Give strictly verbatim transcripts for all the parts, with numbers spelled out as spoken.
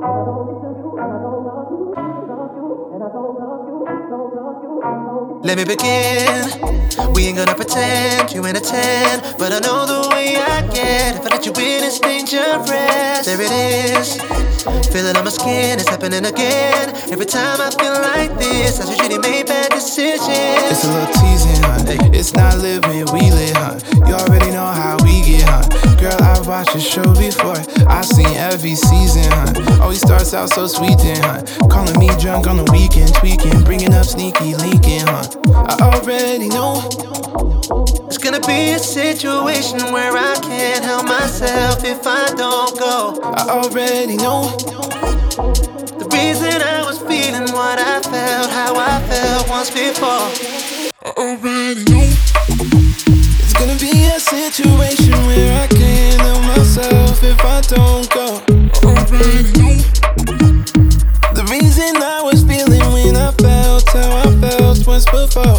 Let me begin. We ain't gonna pretend you ain't a ten, but I know the way I get. If I let you in, it's dangerous. There it is. Feel it on my skin, it's happening again. Every time I feel like this, I usually made bad decisions. It's a little teasing, huh? It's not living, we live, huh? You already know how we get, huh? Girl, I've watched the show before. I've seen every season, huh? Always starts out so sweet, then, huh? Calling me drunk on the weekend, tweaking, bringing up sneaky linking, huh? I already know it's gonna be a situation where I can't help myself if I don't go. I already know the reason I was feeling what I felt, how I felt once before. I already know it's gonna be a situation where I can't help myself if I don't go. I already know the reason I was feeling when I felt how I felt once before.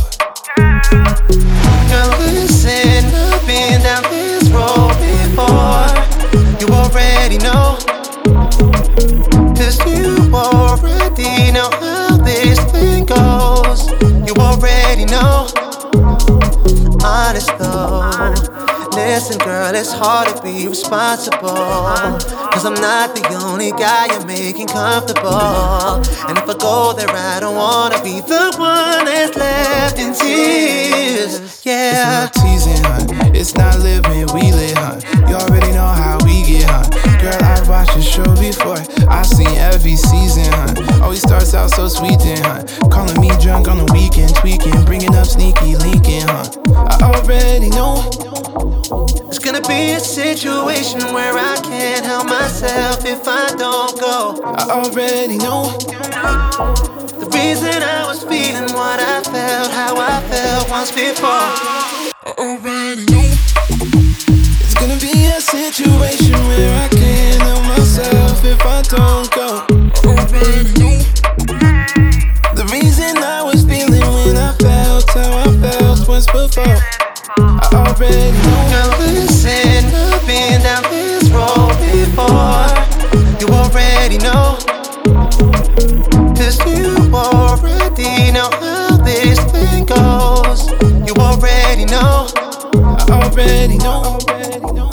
Girl, listen, I've been down this road before. You already know, cause you already know how this thing goes. You already know. Honest though, listen girl, it's hard to be responsible, cause I'm not the only guy you're making comfortable. And if I go there, I don't wanna be the one that's left in tears. Yeah, it's not teasing, huh? It's not living, we live, huh? You already know how we get, huh? Girl, I've watched the show before. I've seen every season, huh? Always starts out so sweet, then, huh? Calling me drunk on the weekend, tweaking, bringing up sneaky linking, huh? I already know it's gonna be a situation where I can't help myself if I don't go. I already know the reason I was feeling what I felt, how I felt once before. I already know it's gonna be a situation where I can't help myself if I don't go. I already know the reason I was feeling when I felt how I felt once before. I already know. Girl, listen, I've been down this road before. You already know, cause you already know how this thing goes. You already know. I already know.